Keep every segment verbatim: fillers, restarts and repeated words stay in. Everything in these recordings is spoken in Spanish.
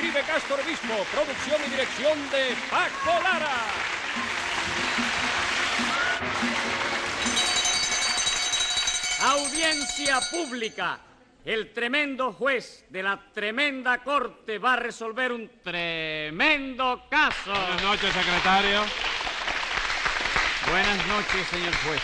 escribe Castro Obispo, producción y dirección de Paco Lara. Audiencia pública. El tremendo juez de la tremenda corte va a resolver un tremendo caso. Buenas noches, secretario. Buenas noches, señor juez.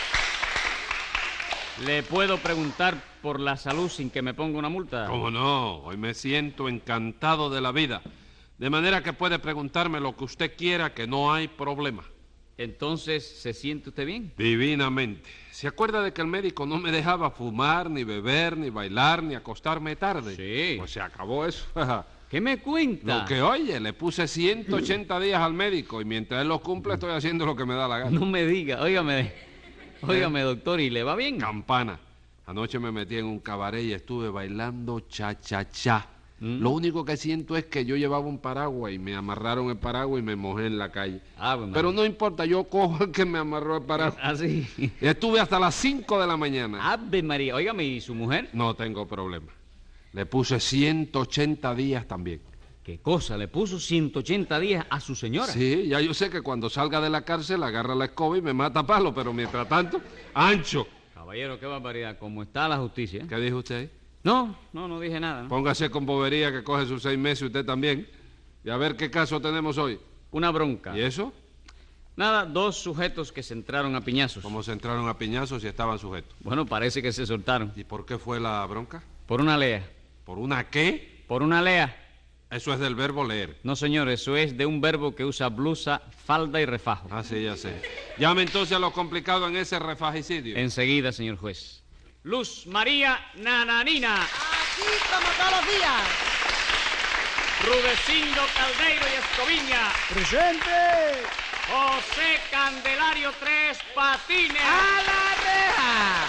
¿Le puedo preguntar por la salud sin que me ponga una multa? ¿Cómo no? Hoy me siento encantado de la vida. De manera que puede preguntarme lo que usted quiera, que no hay problema. Entonces, ¿se siente usted bien? Divinamente. ¿Se acuerda de que el médico no me dejaba fumar, ni beber, ni bailar, ni acostarme tarde? Sí. Pues se acabó eso. ¿Qué me cuenta? Lo que oye, le puse ciento ochenta días al médico y mientras él los cumple estoy haciendo lo que me da la gana. No me diga, óigame, óigame, doctor, ¿y le va bien? Campana. Anoche me metí en un cabaret y estuve bailando cha-cha-cha. ¿Mm? Lo único que siento es que yo llevaba un paraguas y me amarraron el paraguas y me mojé en la calle. Ah, bueno. Pero no importa, yo cojo el que me amarró el paraguas. ¿Ah, sí? Y estuve hasta las cinco de la mañana. Ave María, óigame, ¿y su mujer? No tengo problema. Le puse ciento ochenta días también. ¿Qué cosa? ¿Le puso ciento ochenta días a su señora? Sí, ya yo sé que cuando salga de la cárcel agarra la escoba y me mata a palo, pero mientras tanto, ancho. Caballero, qué barbaridad. ¿Cómo está la justicia? ¿Qué dijo usted ahí? No, no, no dije nada, ¿no? Póngase con bobería que coge sus seis meses usted también. Y a ver qué caso tenemos hoy. Una bronca. ¿Y eso? Nada, dos sujetos que se entraron a piñazos. ¿Cómo se entraron a piñazos y estaban sujetos? Bueno, parece que se soltaron. ¿Y por qué fue la bronca? Por una lea. ¿Por una qué? Por una lea. Eso es del verbo leer. No, señor, eso es de un verbo que usa blusa, falda y refajo. Ah, sí, ya sé. Llame entonces a lo complicado en ese refagicidio. Enseguida, señor juez. Luz María Nananina. Aquí como todos los días. Rudecindo Caldeiro y Escoviña. ¡Presente! José Candelario Tres Patines. ¡A la reja!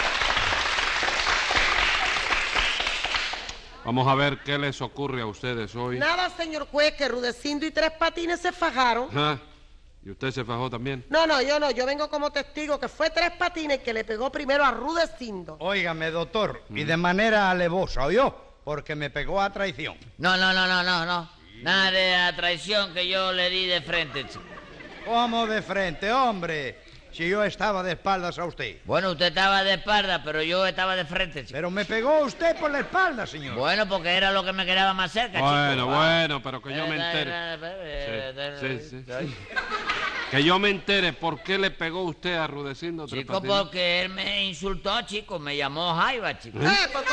Vamos a ver qué les ocurre a ustedes hoy. Nada, señor juez, que Rudecindo y Tres Patines se fajaron. Ah, ¿y usted se fajó también? No, no, yo no, yo vengo como testigo que fue Tres Patines que le pegó primero a Rudecindo. Óigame, doctor, y de manera alevosa, ¿oyó? Porque me pegó a traición. No, no, no, no, no, no. Nada de la traición que yo le di de frente, chico. ¿Cómo de frente, hombre? Si yo estaba de espaldas a usted. Bueno, usted estaba de espalda, pero yo estaba de frente, chico. Pero me pegó usted por la espalda, señor. Bueno, porque era lo que me quedaba más cerca, chico. Bueno, Ah. bueno, pero que yo me entere. Sí, sí, sí. Ay. Que yo me entere por qué le pegó usted a Rudecindo Tres Chico, Patines. porque él me insultó, chico, me llamó Jaiba, chico. Eh, porque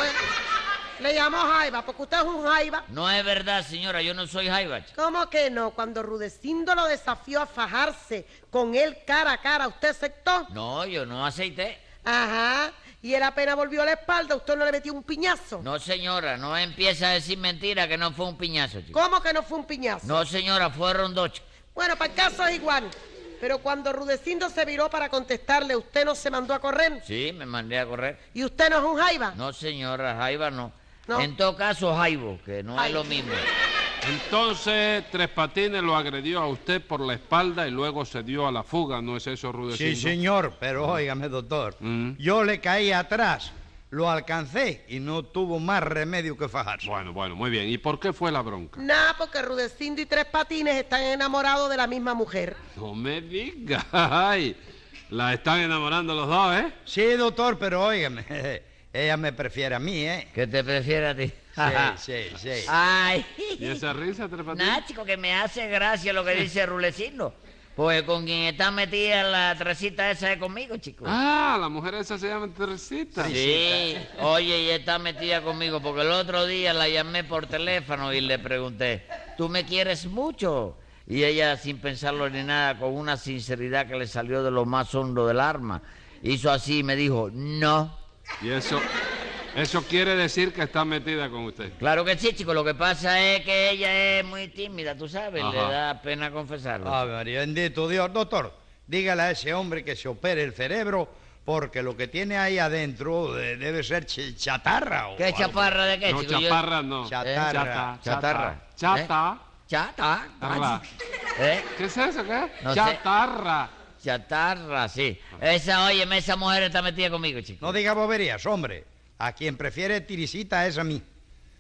le llamó Jaiba, porque usted es un Jaiba. No es verdad, señora, yo no soy Jaiba, chico. ¿Cómo que no? Cuando Rudecindo lo desafió a fajarse con él cara a cara, ¿usted aceptó? No, yo no aceité. Ajá. Y él apenas volvió a la espalda, ¿usted no le metió un piñazo? No, señora, no empieza a decir mentira que no fue un piñazo, chico. ¿Cómo que no fue un piñazo? No, señora, fueron dos, chico. Bueno, para el caso es igual. Pero cuando Rudecindo se viró para contestarle, ¿usted no se mandó a correr? Sí, me mandé a correr. ¿Y usted no es un Jaiba? No, señora, Jaiba no. No. En todo caso, Jaibo, que no es Jaibo. lo mismo. Entonces, Tres Patines lo agredió a usted por la espalda y luego se dio a la fuga, ¿no es eso, Rudecindo? Sí, señor, pero óigame, doctor. Mm. Yo le caí atrás, lo alcancé y no tuvo más remedio que fajarse. Bueno, bueno, muy bien. ¿Y por qué fue la bronca? Nada, porque Rudecindo y Tres Patines están enamorados de la misma mujer. No me diga. Ay, la están enamorando los dos, ¿eh? Sí, doctor, pero óigame, ella me prefiere a mí, ¿eh? ¿Qué te prefiere a ti? Sí, sí, sí. Ay. ¿Y esa risa, Tres Patines? Nada, chico, que me hace gracia lo que dice Rudecindo. Pues con quien está metida la tresita esa es conmigo, chico. Ah, la mujer esa se llama Teresita. Sí, oye, y está metida conmigo porque el otro día la llamé por teléfono y le pregunté, ¿tú me quieres mucho? Y ella, sin pensarlo ni nada, con una sinceridad que le salió de lo más hondo del alma, hizo así y me dijo, no. Y eso, eso quiere decir que está metida con usted. Claro que sí, chico, lo que pasa es que ella es muy tímida, tú sabes, Ajá. le da pena confesarlo. Ave María, bendito Dios. Doctor, dígale a ese hombre que se opere el cerebro porque lo que tiene ahí adentro eh, debe ser ch- chatarra o ¿Qué algo. chaparra de qué, No, chico? Yo- chaparra no. Chatarra. Chata, Chatarra. Chata. Chata. Chatarra. ¿Eh? ¿Qué es eso, qué? No sé. Chatarra. Chatarra, sí. Esa, óyeme, esa mujer está metida conmigo, chico. No diga boberías, hombre. A quien prefiere Tirisita es a mí.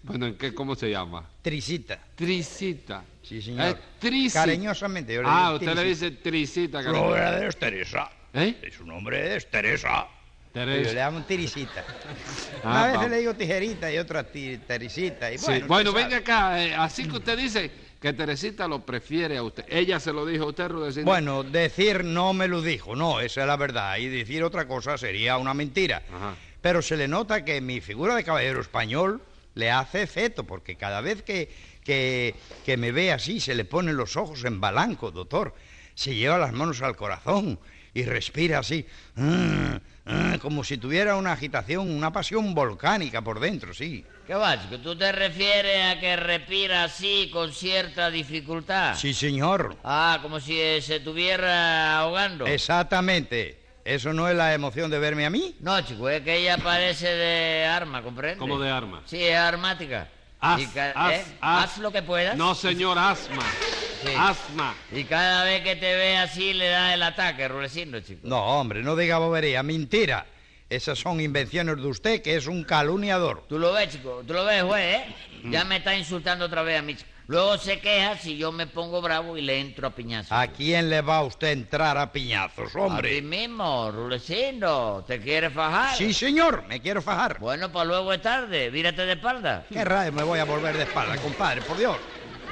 Bueno, ¿en qué, cómo se llama? Trisita. Trisita. Sí, señor. Es Trisi. Cariñosamente yo le Ah, digo usted le Trisita. dice Trisita, Su cariño. nombre es Teresa. ¿Eh? Y su nombre es Teresa. Teresa. Yo le llamo Tirisita. Ah, Una vez vamos. le digo tijerita y otra ti- Teresita. Y Sí, bueno, bueno, usted venga sabe. acá, eh, así que usted dice que Teresita lo prefiere a usted. ¿Ella se lo dijo a usted, Rudecindo? Bueno, decir no me lo dijo, no, esa es la verdad. Y decir otra cosa sería una mentira. Ajá. Pero se le nota que mi figura de caballero español le hace efecto, porque cada vez que, que, que me ve así, se le ponen los ojos en blanco, doctor. Se lleva las manos al corazón y respira así, mm, mm, como si tuviera una agitación, una pasión volcánica por dentro, sí. ¿Qué va, chico? ¿Tú te refieres a que respira así con cierta dificultad? Sí, señor. Ah, como si eh, se estuviera ahogando. Exactamente. ¿Eso no es la emoción de verme a mí? No, chico, es que ella parece de arma, ¿comprende? ¿Cómo de arma? Sí, es armática. Haz, Y ca- haz, ¿eh? haz. Haz lo que puedas. No, señor, asma. Sí. Asma. Y cada vez que te ve así le da el ataque, Rulecindo, chico. No, hombre, no diga bobería, mentira. Esas son invenciones de usted, que es un calumniador. Tú lo ves, chico, tú lo ves, juez, ¿eh? Mm. Ya me está insultando otra vez a mí, chico. Luego se queja si yo me pongo bravo y le entro a piñazos. ¿A quién le va usted a entrar a piñazos, A ti hombre? mismo, Rulecindo. ¿Te quieres fajar? Sí, señor, me quiero fajar. Bueno, pues luego es tarde. Vírate de espalda. ¿Qué rayos me voy a volver de espalda, compadre? Por Dios.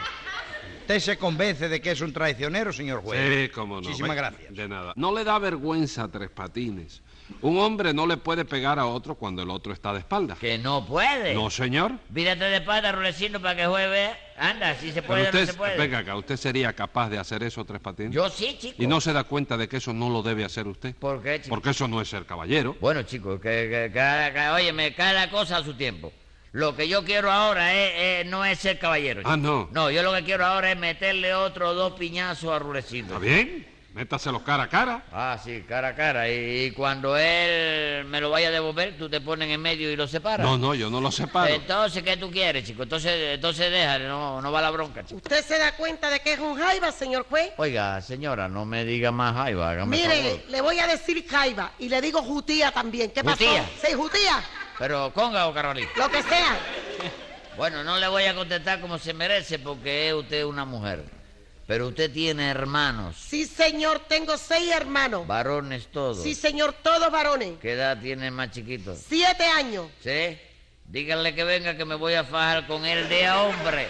¿Usted se convence de que es un traicionero, señor juez? Sí, cómo no. Muchísimas Venga, gracias. De nada. No le da vergüenza a Tres Patines. Un hombre no le puede pegar a otro cuando el otro está de espalda. Que no puede. No, señor. Vírate de espalda, Rulecindo, para que el juez vea. Anda, si se puede Pero o usted, no se puede. venga acá, ¿usted sería capaz de hacer eso, Tres Patines? Yo sí, chico. ¿Y no se da cuenta de que eso no lo debe hacer usted? ¿Por qué, chico? Porque eso no es ser caballero. Bueno, chicos, que, que, cada, cada- óyeme, cada cosa a su tiempo. Lo que yo quiero ahora es, es- no es ser caballero. Ah, chico. no. No, yo lo que quiero ahora es meterle otros dos piñazos a Rulecindo. ¿Está bien? Métaselos cara a cara. Ah, sí, cara a cara. Y, y cuando él me lo vaya a devolver, tú te pones en medio y lo separas. No, no, yo no lo separo. Entonces, ¿qué tú quieres, chico? Entonces, entonces déjale, no, no va la bronca, chico. ¿Usted se da cuenta de que es un jaiba, señor juez? Oiga, señora, no me diga más jaiba, hágame Mire, favor. le voy a decir jaiba y le digo jutía también. ¿Qué pasó? ¿Jutía? Sí, jutía, Pero, conga o carolina. lo que sea. Bueno, no le voy a contestar como se merece porque es usted una mujer. Pero usted tiene hermanos, Sí, señor, tengo seis hermanos. varones todos. Sí, señor, todos varones. ¿Qué edad tiene el más chiquito? Siete años. ¿Sí? Díganle que venga que me voy a fajar con él de a hombre.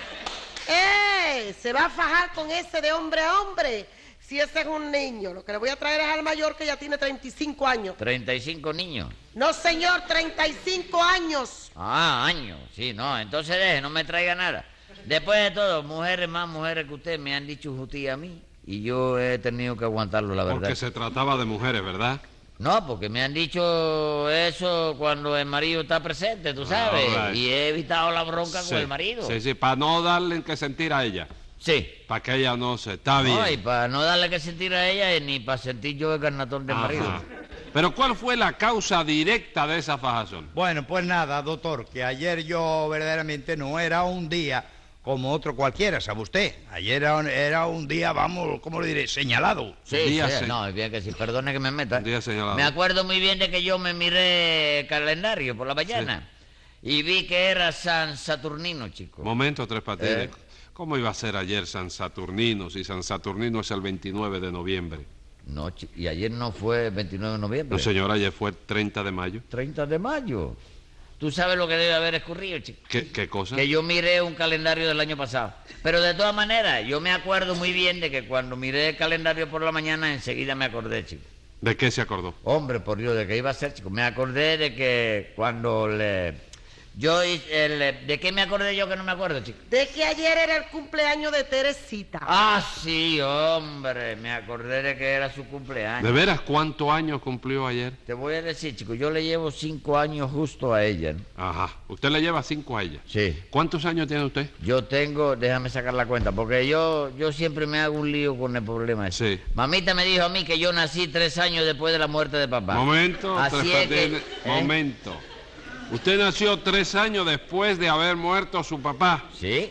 ¡Eh! Se va a fajar con ese de hombre a hombre. Si ese es un niño, lo que le voy a traer es al mayor que ya tiene treinta y cinco años. treinta y cinco niños. No, señor, treinta y cinco años. Ah, años. Sí, no, entonces deje, no me traiga nada. Después de todo, mujeres más mujeres que usted me han dicho jutía a mí. Y yo he tenido que aguantarlo, la verdad. Porque se trataba de mujeres, ¿verdad? No, porque me han dicho eso cuando el marido está presente, tú sabes. Ah, all right. Y he evitado la bronca Sí, con el marido. Sí, sí, para no darle que sentir a ella. Sí. Para que ella no se... Está bien. No, y para no darle que sentir a ella y ni para sentir yo el carnatón del Ajá. marido. Pero ¿cuál fue la causa directa de esa fajazón? Bueno, pues nada, doctor, que ayer yo verdaderamente no era un día como otro cualquiera, ¿sabe usted? Ayer era, un- era un día, vamos, ¿cómo le diré? Señalado. Sí, Día sí, se- no, es bien que sí, perdone que me meta. Un día señalado. Me acuerdo muy bien de que yo me miré el calendario por la mañana y vi que era San Saturnino, chico. Momento, Tres Patines. Eh. ¿Cómo iba a ser ayer San Saturnino si San Saturnino es el veintinueve de noviembre? No, chi- y ayer no fue el veintinueve de noviembre. No, señor, ayer fue el treinta de mayo. treinta de mayo. Tú sabes lo que debe haber escurrido, chico. ¿Qué, qué cosa? Que yo miré un calendario del año pasado. Pero de todas maneras, yo me acuerdo muy bien de que cuando miré el calendario por la mañana, enseguida me acordé, chico. ¿De qué se acordó? Hombre, por Dios, ¿de qué iba a ser, chico? Me acordé de que cuando le... Yo hice el... ¿De qué me acordé yo que no me acuerdo, chico? De que ayer era el cumpleaños de Teresita. Ah, sí, hombre, me acordé de que era su cumpleaños. ¿De veras cuántos años cumplió ayer? Te voy a decir, chico, yo le llevo cinco años justo a ella, ¿no? Ajá. Usted le lleva cinco a ella. Sí. ¿Cuántos años tiene usted? Yo tengo, déjame sacar la cuenta, porque yo, yo siempre me hago un lío con el problema ese. Sí. Mamita me dijo a mí que yo nací tres años después de la muerte de papá. Momento, Así Tres es que... Patines, ¿eh? momento. Usted nació tres años después de haber muerto su papá. Sí.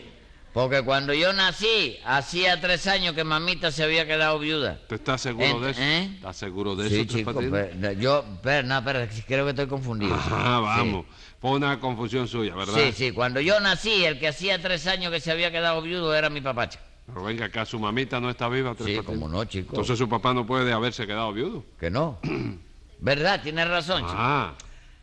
Porque cuando yo nací, hacía tres años que mamita se había quedado viuda. ¿Usted está seguro Ent- de eso? ¿eh? ¿Está seguro de Sí, eso, Tres chico, Patines? pero, yo, pero, no, pero creo que estoy confundido. Ah, sí. vamos. Fue una confusión suya, ¿verdad? Sí, sí, cuando yo nací, el que hacía tres años que se había quedado viudo era mi papá, chico. Pero venga acá, su mamita no está viva, Tres Sí, Patines. cómo no, chico. Entonces su papá no puede haberse quedado viudo. Que no. ¿Verdad? Tienes razón, chico. Ah,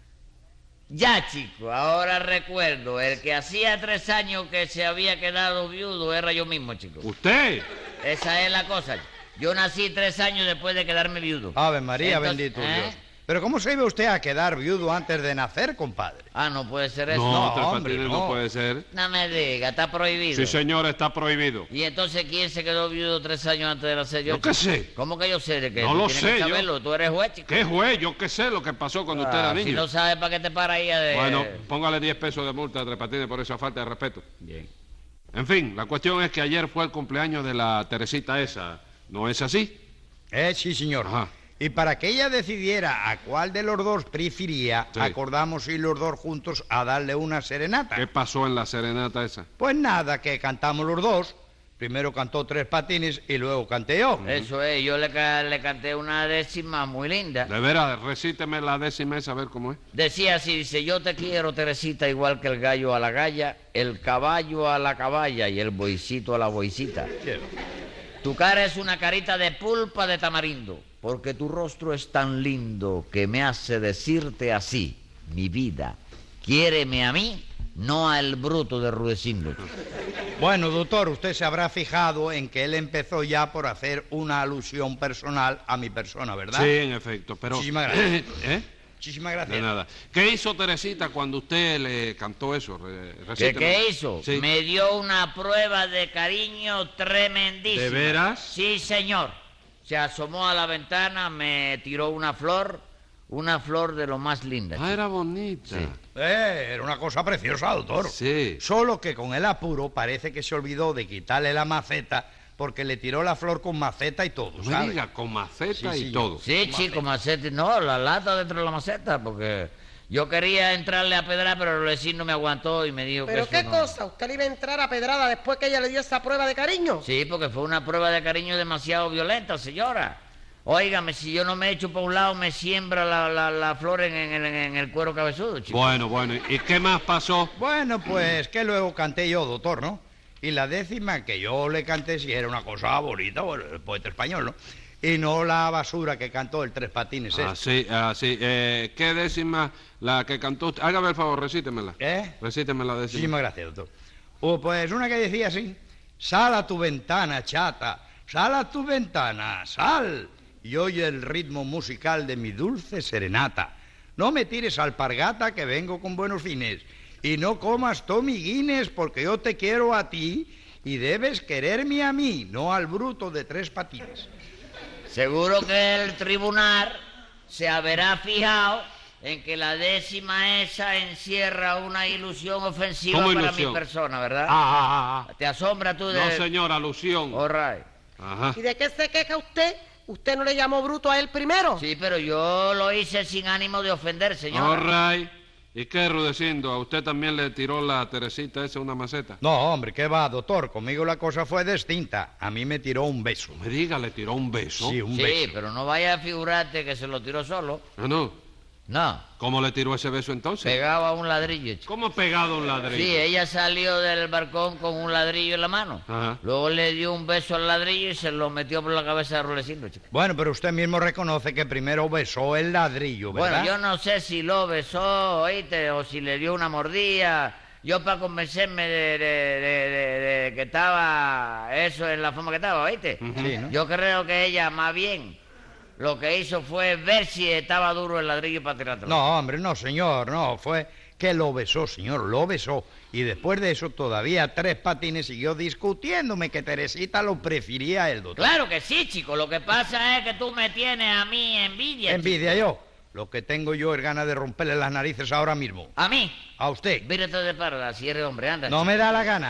Ya, chico, ahora recuerdo, el que hacía tres años que se había quedado viudo era yo mismo, chico. ¿usted? Esa es la cosa. Yo nací tres años después de quedarme viudo. Ave María, Entonces, bendito ¿eh? Dios. Pero ¿cómo se iba usted a quedar viudo antes de nacer, compadre? Ah, no puede ser eso. No, No, Tres hombre, Patines no. no. puede ser. No me diga, está prohibido. Sí, señor, está prohibido. ¿Y entonces quién se quedó viudo tres años antes de nacer yo? Yo qué chico? sé. ¿Cómo que yo sé de qué? No Tú lo tienes sé, que yo. saberlo. Tú eres juez, chico. ¿Qué juez? Yo qué sé lo que pasó cuando usted era Ah, niño. Si no sabes, ¿para qué te para ahí a de... Bueno, póngale diez pesos de multa a Tres Patines por esa falta de respeto. Bien. En fin, la cuestión es que ayer fue el cumpleaños de la Teresita esa. ¿No es así? Eh, sí, señor. Ajá. Y para que ella decidiera a cuál de los dos prefería, Sí. acordamos ir los dos juntos a darle una serenata. ¿Qué pasó en la serenata esa? Pues nada, que cantamos los dos. Primero cantó Tres Patines y luego canté yo. Eso es, yo le, ca- le canté una décima muy linda. De veras, recíteme la décima esa, a ver cómo es. Decía así, dice, yo te quiero, Teresita, igual que el gallo a la galla, el caballo a la caballa y el boicito a la boicita. Tu cara es una carita de pulpa de tamarindo, porque tu rostro es tan lindo que me hace decirte así, mi vida, quiéreme a mí, no al bruto de Rudecindo. Bueno, doctor, usted se habrá fijado en que él empezó ya por hacer una alusión personal a mi persona, ¿verdad? Sí, en efecto, pero... Muchísimas gracias. ¿Eh? Muchísimas De gracias. nada. ¿Qué hizo Teresita cuando usted le cantó eso? Re- ¿Qué, recíteme. qué hizo? Sí. Me dio una prueba de cariño tremendísima. ¿De veras? Sí, señor. Se asomó a la ventana, me tiró una flor, una flor de lo más linda. Ah, era bonita. Sí. Eh, era una cosa preciosa, doctor. Sí. Solo que con el apuro parece que se olvidó de quitarle la maceta porque le tiró la flor con maceta y todo, No me ¿sabe? diga, con maceta Sí, y sí, todo. Sí, chico, maceta. No, la lata dentro de la maceta, porque yo quería entrarle a pedrar, pero el vecino me aguantó y me dijo ¿Pero que qué eso no. cosa? ¿Usted le iba a entrar a pedrada después que ella le dio esa prueba de cariño? Sí, porque fue una prueba de cariño demasiado violenta, señora. Óigame, si yo no me echo por un lado, me siembra la, la, la flor en, en- en el cuero cabezudo, chico. Bueno, bueno. ¿Y qué más pasó? Bueno, pues que luego canté yo, doctor, ¿no? Y la décima que yo le canté sí era una cosa bonita, bueno, el poeta español, ¿no? Y no la basura que cantó el Tres Patines. este. Así, así. Eh, ¿Qué décima la que cantó usted? Hágame el favor, recítemela. ¿Eh? Recíteme la décima. Muchísimas gracias, doctor. O pues una que decía así: sal a tu ventana, chata, sal a tu ventana, sal, y oye el ritmo musical de mi dulce serenata. No me tires alpargata que vengo con buenos fines, y no comas Tommy Guinness porque yo te quiero a ti y debes quererme a mí, no al bruto de Tres Patines. Seguro que el tribunal se habrá fijado en que la décima esa encierra una ilusión ofensiva ¿Cómo para ilusión? mi persona, ¿verdad? Ah, ah, ah, ¿Te asombra tú ah. de...? No, señor, alusión. All right. Ajá. ¿Y de qué se queja usted? ¿Usted no le llamó bruto a él primero? Sí, pero yo lo hice sin ánimo de ofender, All señora. right. ¿Y qué, Rudecindo? ¿A usted también le tiró la Teresita esa una maceta? No, hombre, ¿qué va, doctor? Conmigo la cosa fue distinta. A mí me tiró un beso. No me diga, le tiró un beso. Sí, un Sí, beso. pero no vaya a figurarte que se lo tiró solo. Ah, no. No, ¿Cómo le tiró ese beso entonces? pegado a un ladrillo, chico. ¿Cómo pegado a un ladrillo? Sí, ella salió del balcón con un ladrillo en la mano. Ajá. Luego le dio un beso al ladrillo y se lo metió por la cabeza de Rulecindo, chico. Bueno, pero usted mismo reconoce que primero besó el ladrillo, ¿verdad? Bueno, yo no sé si lo besó, oíste, o si le dio una mordida. Yo para convencerme de, de- de- de- de que estaba eso en la forma que estaba, oíste. Sí, ¿no? Yo creo que ella más bien lo que hizo fue ver si estaba duro el ladrillo para tirarlo. No, hombre, no, señor, no, fue que lo besó, señor, lo besó. Y después de eso todavía Tres Patines siguió discutiéndome que Teresita lo prefería a él, doctor. Claro que sí, chico. Lo que pasa es que tú me tienes a mí envidia. Envidia yo. Lo que tengo yo es ganas de romperle las narices ahora mismo. chico. A mí. A usted. Vírate de parda, si eres hombre, anda. No me da la gana.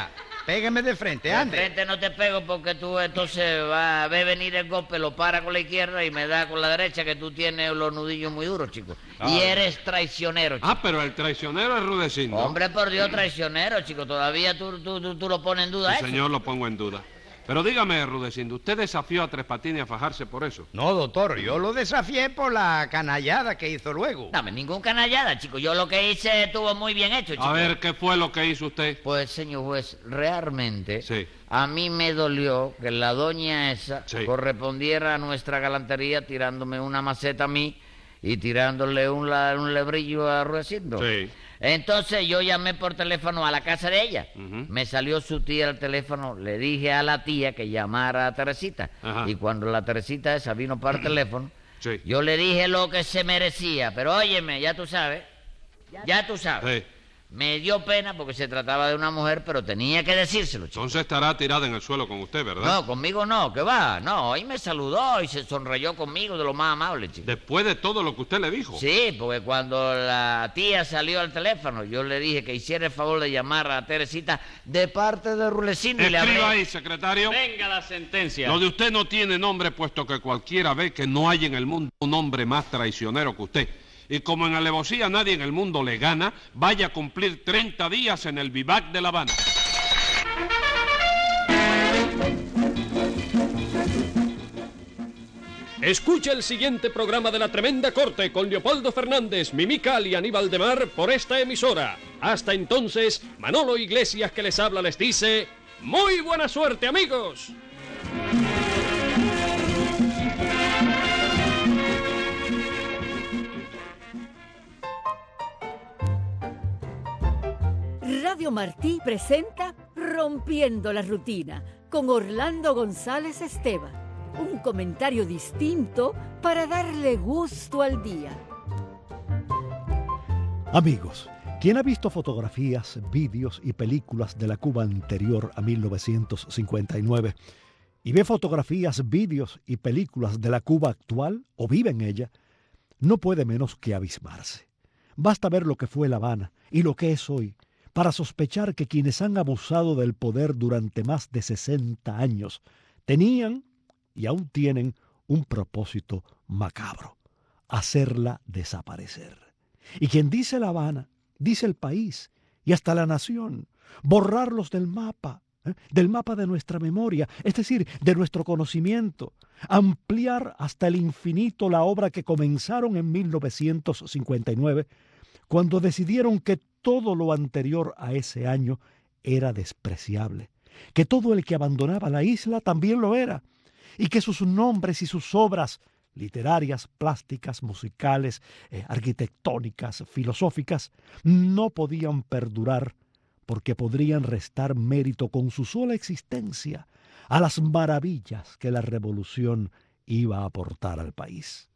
pégueme de frente, De ande. frente no te pego porque tú entonces vas a ver venir el golpe, lo para con la izquierda y me da con la derecha, que tú tienes los nudillos muy duros, chico. Ah, Y eres traicionero, chico. Ah, pero el traicionero es Rudecindo. Hombre, por Dios, traicionero, chico. Todavía tú, tú, tú, tú lo pones en duda, Sí, eso. señor, lo pongo en duda. Pero dígame, Rudecindo, ¿usted desafió a Tres Patines a fajarse por eso? No, doctor, yo lo desafié por la canallada que hizo luego. Dame ningún canallada, chico. Yo lo que hice estuvo muy bien hecho, chico. A ver, ¿qué fue lo que hizo usted? Pues, señor juez, realmente Sí. a mí me dolió que la doña esa Sí. correspondiera a nuestra galantería tirándome una maceta a mí y tirándole un, la- un lebrillo a Ruecindo. Sí. Entonces yo llamé por teléfono a la casa de ella. Ujú. Me salió su tía al teléfono, le dije a la tía que llamara a Teresita. Ajá. Y cuando la Teresita esa vino para el teléfono, Sí. yo le dije lo que se merecía. Pero óyeme, ya tú sabes, ya tú sabes. Sí. Me dio pena porque se trataba de una mujer, pero tenía que decírselo, chico. Entonces estará tirada en el suelo con usted, ¿verdad? No, conmigo no, que va. No, ahí me saludó y se sonrayó conmigo de lo más amable, chico. Después de todo lo que usted le dijo. Sí, porque cuando la tía salió al teléfono, yo le dije que hiciera el favor de llamar a Teresita de parte de Rulecindo y le hablé. Escriba ahí, secretario. Venga la sentencia. Lo de usted no tiene nombre, puesto que cualquiera ve que no hay en el mundo un hombre más traicionero que usted. Y como en alevosía nadie en el mundo le gana, vaya a cumplir treinta días en el vivac de La Habana. Escucha el siguiente programa de La Tremenda Corte con Leopoldo Fernández, Mimical y Aníbal de Mar por esta emisora. Hasta entonces, Manolo Iglesias que les habla les dice... ¡Muy buena suerte, amigos! Radio Martí presenta Rompiendo la Rutina con Orlando González Esteban. Un comentario distinto para darle gusto al día. Amigos, ¿quién ha visto fotografías, vídeos y películas de la Cuba anterior a mil novecientos cincuenta y nueve y ve fotografías, vídeos y películas de la Cuba actual o vive en ella, no puede menos que abismarse? Basta ver lo que fue La Habana y lo que es hoy para sospechar que quienes han abusado del poder durante más de sesenta años tenían y aún tienen un propósito macabro: hacerla desaparecer. Y quien dice La Habana, dice el país y hasta la nación, borrarlos del mapa, ¿eh? del mapa de nuestra memoria, es decir, de nuestro conocimiento, ampliar hasta el infinito la obra que comenzaron en mil novecientos cincuenta y nueve, cuando decidieron que todo lo anterior a ese año era despreciable, que todo el que abandonaba la isla también lo era, y que sus nombres y sus obras literarias, plásticas, musicales, eh, arquitectónicas, filosóficas, no podían perdurar porque podrían restar mérito con su sola existencia a las maravillas que la revolución iba a aportar al país.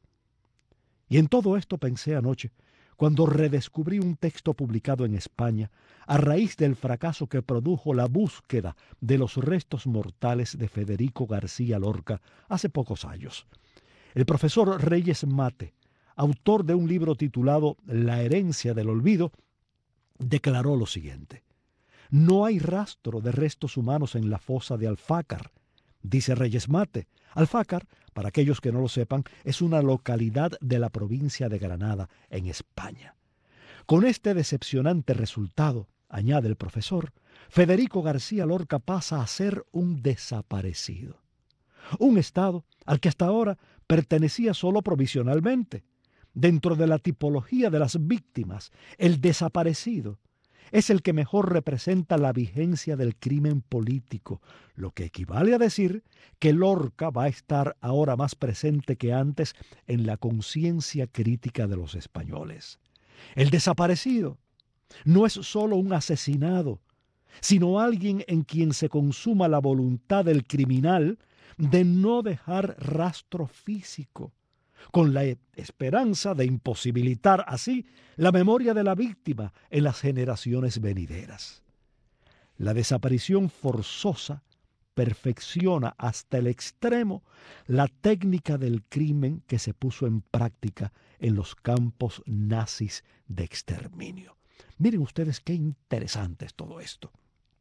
Y en todo esto pensé anoche, cuando redescubrí un texto publicado en España a raíz del fracaso que produjo la búsqueda de los restos mortales de Federico García Lorca hace pocos años. El profesor Reyes Mate, autor de un libro titulado La herencia del olvido, declaró lo siguiente: no hay rastro de restos humanos en la fosa de Alfácar. Dice Reyes Mate, Alfácar, para aquellos que no lo sepan, es una localidad de la provincia de Granada, en España. Con este decepcionante resultado, añade el profesor, Federico García Lorca pasa a ser un desaparecido. Un estado al que hasta ahora pertenecía solo provisionalmente. Dentro de la tipología de las víctimas, el desaparecido es el que mejor representa la vigencia del crimen político, lo que equivale a decir que Lorca va a estar ahora más presente que antes en la conciencia crítica de los españoles. El desaparecido no es solo un asesinado, sino alguien en quien se consuma la voluntad del criminal de no dejar rastro físico, con la esperanza de imposibilitar así la memoria de la víctima en las generaciones venideras. La desaparición forzosa perfecciona hasta el extremo la técnica del crimen que se puso en práctica en los campos nazis de exterminio. Miren ustedes qué interesante es todo esto.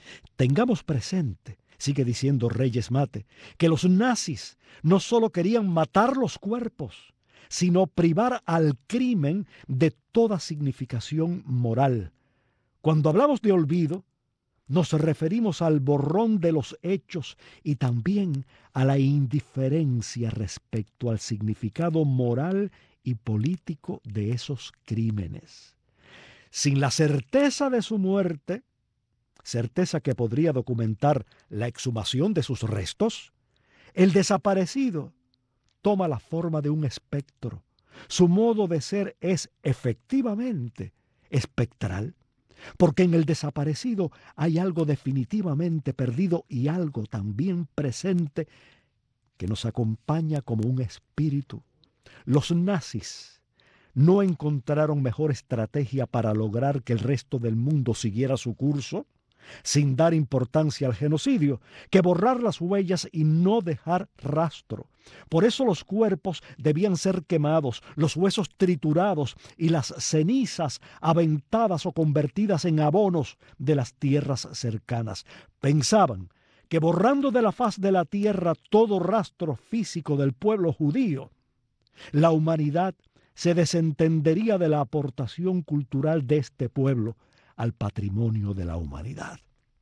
Tengamos presente, sigue diciendo Reyes Mate, que los nazis no solo querían matar los cuerpos, sino privar al crimen de toda significación moral. Cuando hablamos de olvido, nos referimos al borrón de los hechos y también a la indiferencia respecto al significado moral y político de esos crímenes. Sin la certeza de su muerte, certeza que podría documentar la exhumación de sus restos, el desaparecido toma la forma de un espectro. Su modo de ser es efectivamente espectral, porque en el desaparecido hay algo definitivamente perdido y algo también presente que nos acompaña como un espíritu. Los nazis no encontraron mejor estrategia para lograr que el resto del mundo siguiera su curso, sin dar importancia al genocidio, que borrar las huellas y no dejar rastro. Por eso los cuerpos debían ser quemados, los huesos triturados y las cenizas aventadas o convertidas en abonos de las tierras cercanas. Pensaban que borrando de la faz de la tierra todo rastro físico del pueblo judío, la humanidad se desentendería de la aportación cultural de este pueblo al patrimonio de la humanidad.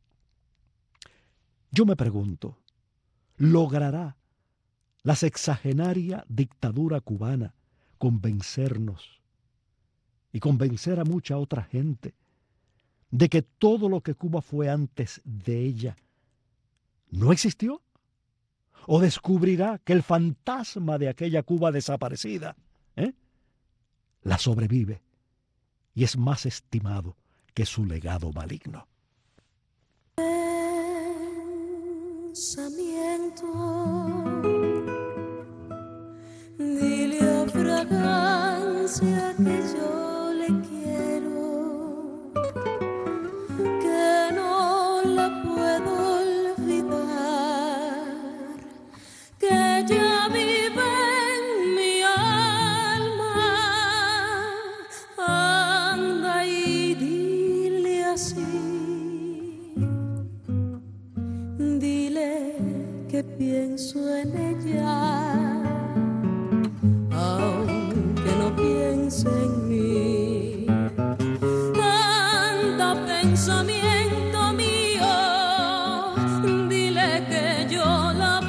Yo me pregunto, ¿logrará la sexagenaria dictadura cubana convencernos y convencer a mucha otra gente de que todo lo que Cuba fue antes de ella no existió? ¿O descubrirá que el fantasma de aquella Cuba desaparecida ¿eh? la sobrevive y es más estimado que su legado maligno? Pensamiento, dile a fragancia que yo le quiero, que no la puedo olvidar, que ya vive en mi alma. Anda y dile así, dile que pienso en ella, aunque no piense en mí. Tanta pensamiento mío, dile que yo la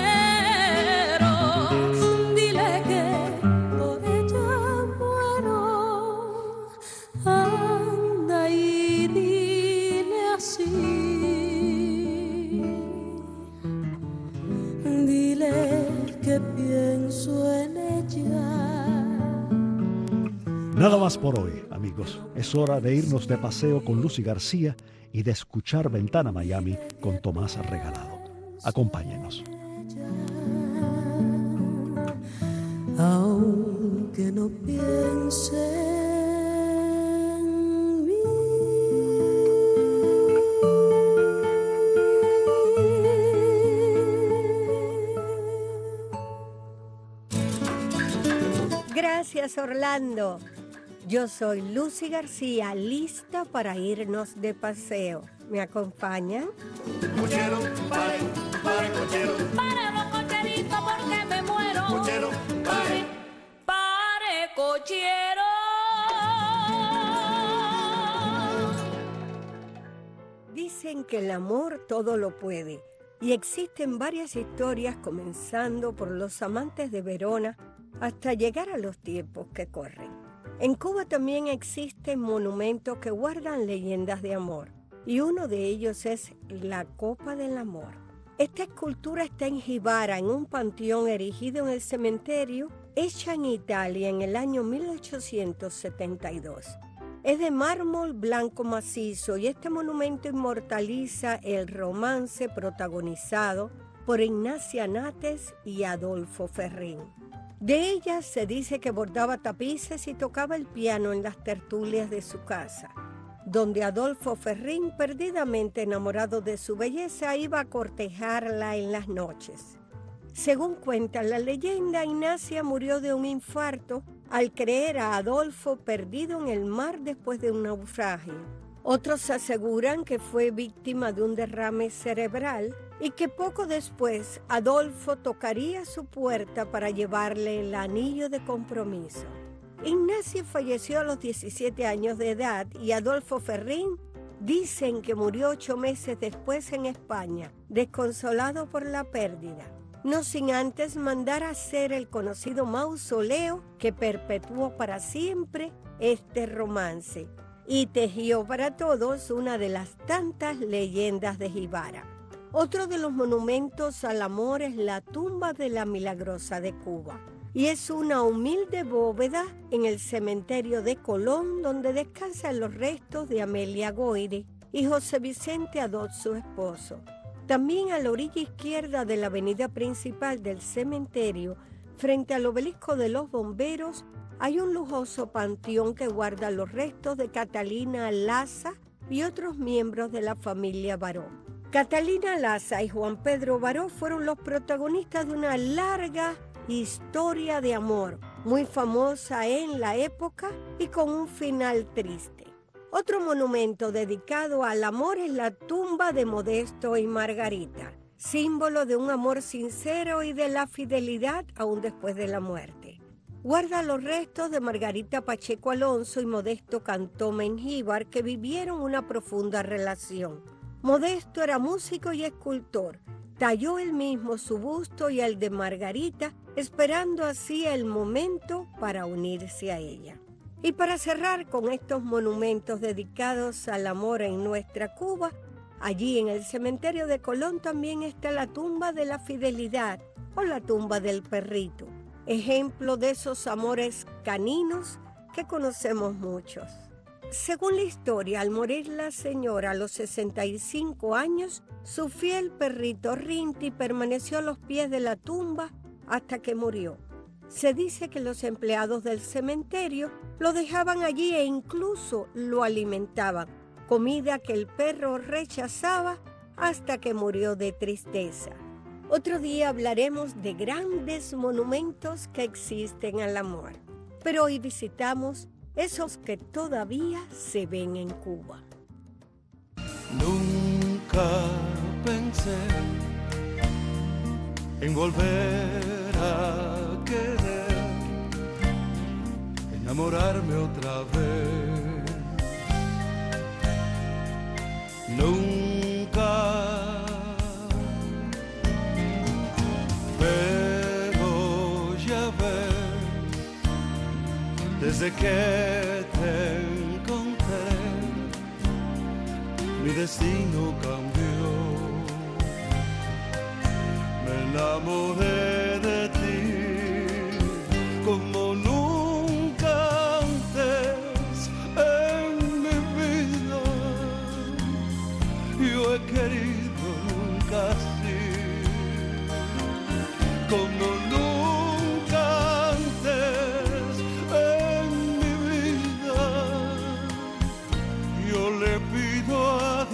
venero, dile que por ella muero. Anda y dile así, dile que pienso en ella. Nada más por hoy, amigos. Es hora de irnos de paseo con Lucy García y de escuchar Ventana Miami con Tomás Regalado. Acompáñenos. Aunque no piense en mí. Gracias, Orlando. Yo soy Lucy García, lista para irnos de paseo. ¿Me acompañan? Cochero, pare, pare, cochero. Para los cocheritos porque me muero. Cochero, pare. Pare, cochero. Dicen que el amor todo lo puede. Y existen varias historias, comenzando por los amantes de Verona hasta llegar a los tiempos que corren. En Cuba también existen monumentos que guardan leyendas de amor, y uno de ellos es la Copa del Amor. Esta escultura está en Jibara, en un panteón erigido en el cementerio, hecha en Italia en el año mil ochocientos setenta y dos. Es de mármol blanco macizo y este monumento inmortaliza el romance protagonizado por Ignacia Nates y Adolfo Ferrín. De ella se dice que bordaba tapices y tocaba el piano en las tertulias de su casa, donde Adolfo Ferrín, perdidamente enamorado de su belleza, iba a cortejarla en las noches. Según cuenta la leyenda, Ignacia murió de un infarto al creer a Adolfo perdido en el mar después de un naufragio. Otros aseguran que fue víctima de un derrame cerebral y que poco después Adolfo tocaría su puerta para llevarle el anillo de compromiso. Ignacio falleció a los diecisiete años de edad y Adolfo Ferrín dicen que murió ocho meses después en España, desconsolado por la pérdida, no sin antes mandar hacer el conocido mausoleo que perpetuó para siempre este romance y tejió para todos una de las tantas leyendas de Jibara. Otro de los monumentos al amor es la tumba de la Milagrosa de Cuba, y es una humilde bóveda en el cementerio de Colón donde descansan los restos de Amelia Goiri y José Vicente Adot, su esposo. También a la orilla izquierda de la avenida principal del cementerio, frente al obelisco de los bomberos, hay un lujoso panteón que guarda los restos de Catalina Laza y otros miembros de la familia Baró. Catalina Laza y Juan Pedro Baró fueron los protagonistas de una larga historia de amor, muy famosa en la época y con un final triste. Otro monumento dedicado al amor es la tumba de Modesto y Margarita, símbolo de un amor sincero y de la fidelidad aún después de la muerte. Guarda los restos de Margarita Pacheco Alonso y Modesto Cantó Mengíbar, que vivieron una profunda relación. Modesto era músico y escultor. Talló él mismo su busto y el de Margarita, esperando así el momento para unirse a ella. Y para cerrar con estos monumentos dedicados al amor en nuestra Cuba, allí en el cementerio de Colón también está la tumba de la fidelidad o la tumba del perrito, ejemplo de esos amores caninos que conocemos muchos. Según la historia, al morir la señora a los sesenta y cinco años, su fiel perrito Rinti permaneció a los pies de la tumba hasta que murió. Se dice que los empleados del cementerio lo dejaban allí e incluso lo alimentaban, comida que el perro rechazaba hasta que murió de tristeza. Otro día hablaremos de grandes monumentos que existen al amor, pero hoy visitamos esos que todavía se ven en Cuba. Nunca pensé en volver a querer, enamorarme otra vez. Nunca, pero ya ves, desde que te encontré, mi destino cambió. Me enamoré de ti como nunca antes en mi vida. Yo he querido nunca así, como nunca antes en mi vida. Yo le pido a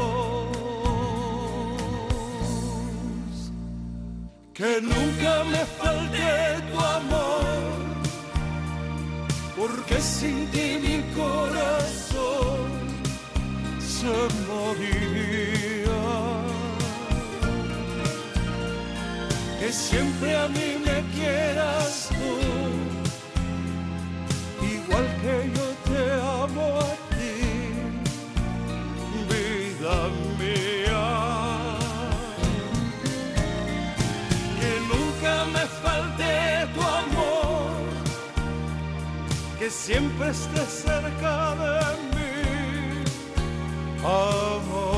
Dios que nunca me falte tu amor, porque sin ti mi corazón se moriría. Que siempre a mí me quieras tú, igual que yo te amo a ti, vida mía. Que nunca me falte tu amor, que siempre estés cerca de mí, amor.